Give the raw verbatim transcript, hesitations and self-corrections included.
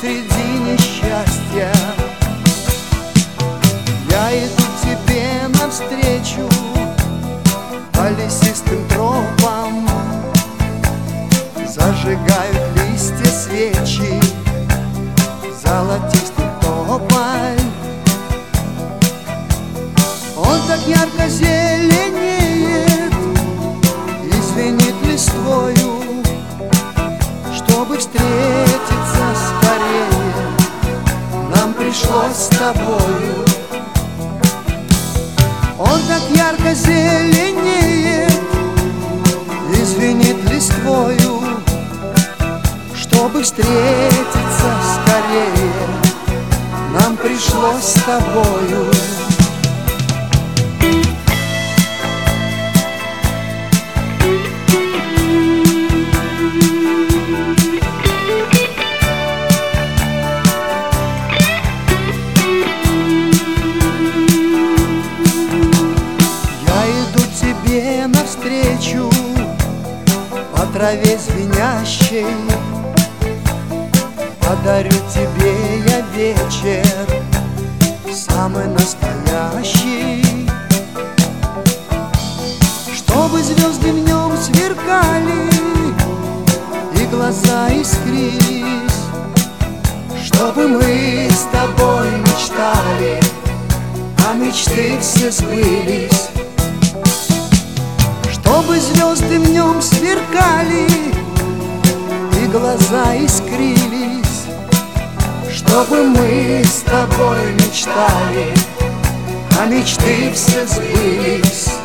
среди несчастья. Я иду тебе навстречу по лесистым тропам. Зажигают листья свечи золотистый тополь. Он так ярко зеленеет и звенит листвою. Чтобы встретиться скорее, нам пришлось с тобою. Он так ярко зеленеет и звенит листвою. Чтобы встретиться скорее, нам пришлось с тобою. Навстречу по траве звенящей, подарю тебе я вечер самый настоящий. Чтобы звезды в нем сверкали и глаза искрились. Чтобы мы с тобой мечтали, а мечты все сбылись. Чтобы звезды в нем сверкали и глаза искрились. Чтобы мы с тобой мечтали, а мечты все сбылись.